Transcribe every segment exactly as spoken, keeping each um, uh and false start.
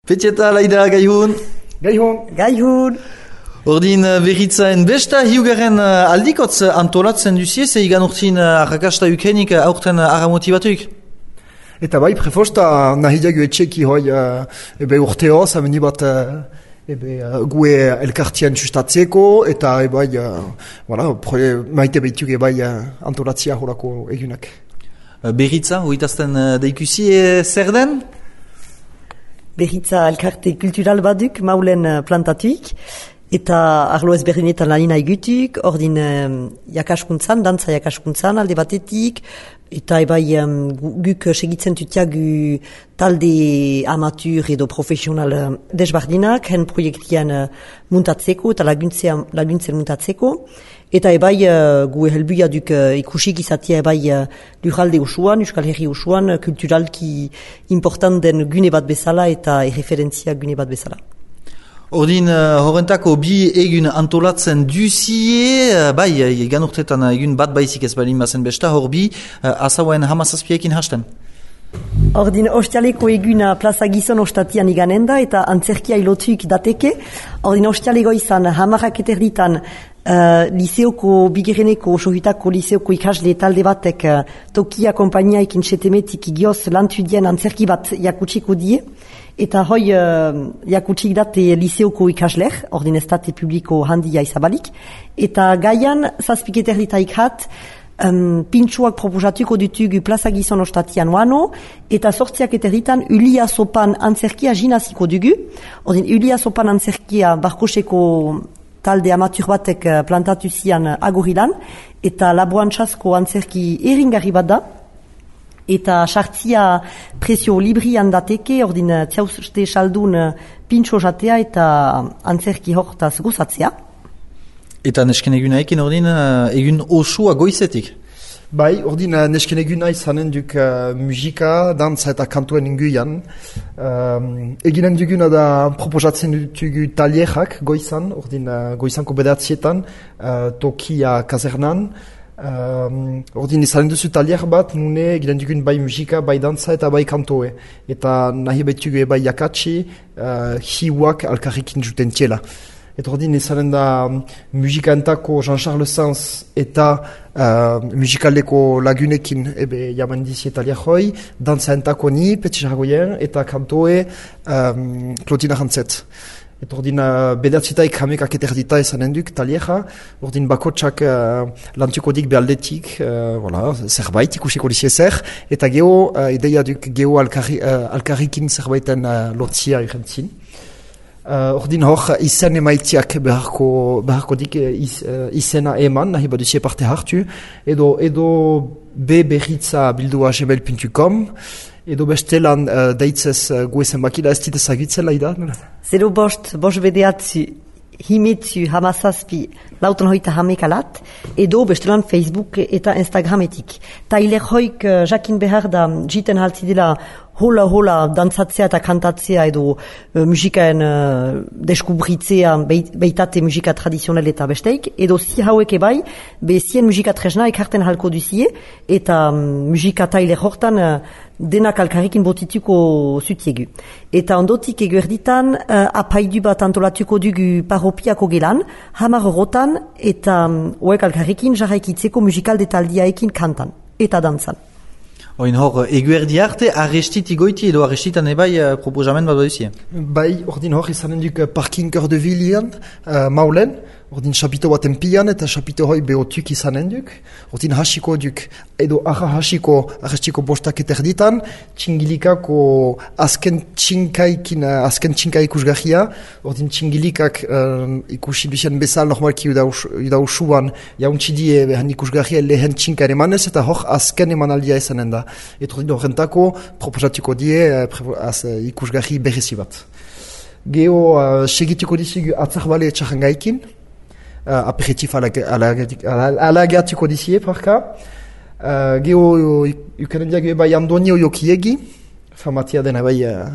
Fetieta laida gaihun. Gaihun. Gaihun. Ordin berritzaen besta hiugaren aldikotz antolatzen duzie, ze igan urtin arrakasta ukenik aurten aramotibatuk. Eta bai, prefosta nahi diagu etxeki hoi ebe urteoz, ameni bat ebe gue elkartian sustatzeko, eta bai, voilà, maite behituk bai antolatzia horako egunak. Berritza, hoitazten deikusi zer den? Berritza elkarte kultural baduk, maulen plantatuik, eta arlo ezberdinetan lanina egutuk, ordin um, jakaskuntzan, dantza jakaskuntzan alde batetik, eta ebai um, guk segitzen tutiagu talde amatur edo profesional um, desbardinak, hen proiektian uh, muntatzeko eta laguntzen muntatzeko. Eta ebai uh, gu helbuia duk uh, ikusik izatea ebai uh, lurralde usuan, Euskal Herri usuan, uh, kulturalki important den gune bat bezala eta erreferentzia gune bat bezala. Ordin uh, horrentako bi egun antolatzen duzie, uh, bai, egan urtetan uh, egun bat baizik ez balin bazen besta, hor bi, uh, azauen hamazazpiekin hasten. Ordin ostialeko eguna plaza gizon ostatian iganen da eta antzerkia ilotuik dateke. Ordin ostialego izan hamarrak eterditan uh, liseoko bigereneko, sohutako liseoko ikasle talde batek uh, tokia kompaniaikin setemetik igioz lantudien antzerki bat jakutsiko die. Eta hoi uh, jakutsik date liseoko ikasler, ordin estate publiko handia izabalik. Eta gaian zazpik eterditaik hat, Um, pintxuak proposatuko ditugu plaza gizon ostatian wano, eta sortziak eterritan Ulia Sopan antzerkia jinaziko dugu. Ordin Ulia Sopan antzerkia barkoseko talde amatur batek plantatu zian agorilan, eta laboantzasko antzerki eringarri bat da, eta sartzia presio librian dateke, ordin tiauste saldun pintxo jatea eta antzerki hortaz gozatzea. Eta nesken eguna ekin ordin egun osua goizetik? Bai, ordin nesken eguna izanen duk uh, musika, dantza eta kantuen inguian. Um, eginen duguna da proposatzen dugu talierak goizan, ordin uh, goizanko bederatzietan, uh, tokia kazernan. Um, ordin izanen duzu talier bat, nune eginen dugun bai musika, bai dantza eta bai kantoe. Eta nahi betugu bai jakatsi, uh, hiuak alkarrikin juten txela. Eta ordin izanen da musikaentako Jean-Charles Sanz eta uh, musikaldeko lagunekin ebe jaman dizi eta liahoi, dantzaentako ni, Petxeragoien, eta kantoe um, Klotina Hantzet. Eta ordin uh, bedatzitaik hamekak eterdita izanen duk talieja, ordin bakotsak uh, lantuko dik behaldetik, uh, voilà, zerbait ikusiko dizi ezer, eta geho, uh, ideia duk geho alkarri, uh, alkarrikin zerbaiten uh, lotzia irentzin. Uh, ordin hor izen emaitiak beharko, beharko dik iz, uh, izena eman, nahi baduzie parte hartu, edo, edo be berritza bildua gmail puntu com, edo bestelan uh, deitzez uh, guezen bakila ez dit ezagitzen laida? Zero bost, bost bedeatzu, himetzu hamazazpi, lautan hoita hamekalat, edo bestelan Facebook eta Instagrametik. Ta iler hoik uh, jakin behar da jiten haltzi dela hola hola dantzatzea eta kantatzea edo uh, musikaen uh, deskubritzea beitate musika tradizionel eta besteik, edo zi hauek ebai, be zien musika tresna ekarten halko duzie, eta um, musika taile hortan uh, denak alkarrikin botituko zutiegu. Eta ondotik egu erditan uh, apaidu bat antolatuko dugu paropiako gelan, hamar rotan eta um, oek alkarrikin jarraikitzeko musikalde taldiaekin kantan eta dantzan. Oin hor, eguerdi arte, arrestit igoiti edo arrestitan ebai uh, proposamen bat baduzie? Bai, ordin hor izanen duk parking Cœur de Villian, uh, maulen, ordin chapito baten pian eta chapito hoi behotuk izanen duk, ordin hasiko duk, edo arra hasiko arrestiko bostak eterditan, txingilikako azken txinkaikin, uh, azken txinkai ikusgahia, ordin txingilikak uh, ikusi duzien bezal normalki udausuan, jauntxidie behan ikusgahia lehen txinkain emanez, eta hor azken emanaldia izanen da. Eta ordin horrentako proposatuko die uh, az, uh, ikusgahi berezi bat. Geho uh, segituko dizigu atzarbale etxarangaikin, uh, aperitif alagatuko dizie parka. Uh, geho yukanen diagu eba Andonio Jokiegi, famatia dena bai. Uh,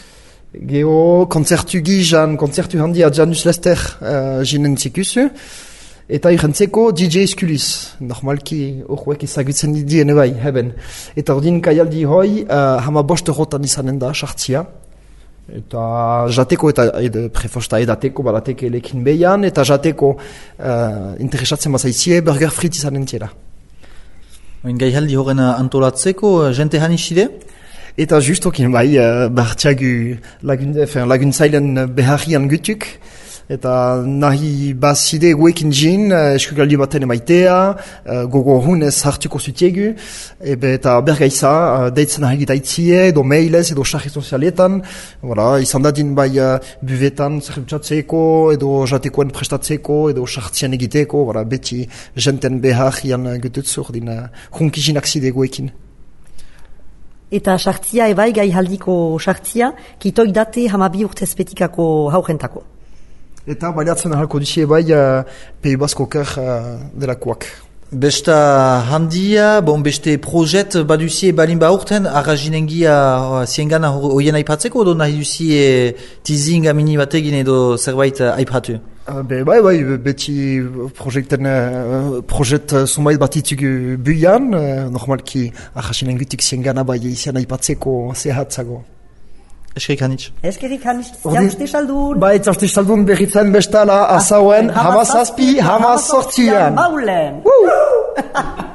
geho konzertu gizan, konzertu handia Janus Lester uh, jinen zikusu. Eta irentzeko D J Eskulis, normalki horrek ezagutzen dien bai, heben. Eta ordin kaialdi hoi, uh, hama bost rotan izanen da, sartzia. Eta jateko eta ed, prefosta edateko badateke elekin behian, eta jateko uh, interesatzen bazaizie burger frit izanen tiela. Oin gaihaldi horren antolatzeko, jente hanixide? Eta justokin bai, uh, bartxagu lagun, laguntzailen beharrian gutuk, eta nahi bazide guekin jin, uh, eskugaldi baten emaitea, uh, gogo hunez hartuko zutiegu, ebe eta bergaiza, uh, deitzen nahi daitzie, edo mailez, edo sarri sozialetan, voilà, izan dadin bai uh, buvetan zerbitzatzeko, edo jatekoen prestatzeko, edo sartzian egiteko, voilà, beti jenten beharrian gututzu, ordin uh, hunkizinak zide guekin. Eta sartzia ebai gai haldiko sartzia, kitoi date hamabi urtezpetikako haurentako. Eta baliatzen ahalko duzie bai uh, Pays Basque Oker uh, delakoak. Besta handia, bon, beste projet baduzie balin ba urten, arrazinengia uh, ziengana hoien aipatzeko, edo nahi duzie teasing amini bategin edo zerbait aipatu? Uh, be, bai, bai, beti projekten, uh, projet zumait bat itugu buian, uh, normalki arrazinengutik ziengana bai izan aipatzeko zehatzago. Eskerik hanitz. Eskerik hanitz, jauzte saldun. Bai, jauzte saldun berritzen bestala azauen, hamazazpi, hamazortzian. Maulen.